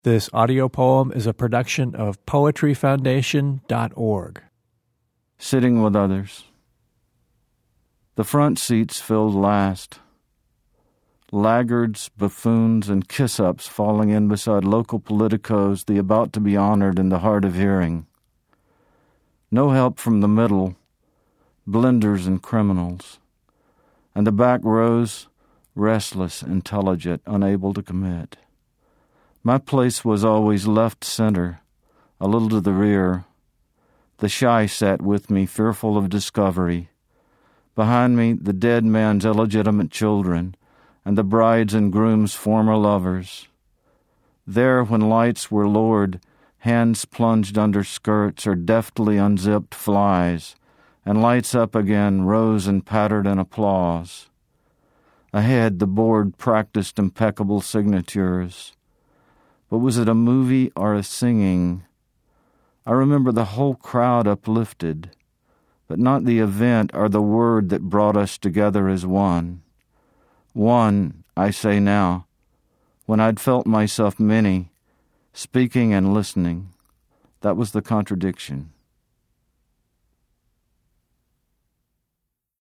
This audio poem is a production of poetryfoundation.org. Sitting with others. The front seats filled last. Laggards, buffoons, and kiss-ups falling in beside local politicos, the about to be honored in the hard of hearing. No help from the middle, blenders and criminals. And the back rows, restless, intelligent, unable to commit. My place was always left center, a little to the rear. The shy sat with me, fearful of discovery. Behind me, the dead man's illegitimate children, and the bride's and groom's former lovers. There, when lights were lowered, hands plunged under skirts or deftly unzipped flies, and lights up again rose and pattered in applause. Ahead, the board practiced impeccable signatures. But was it a movie or a singing? I remember the whole crowd uplifted, but not the event or the word that brought us together as one. One, I say now, when I'd felt myself many, speaking and listening. That was the contradiction.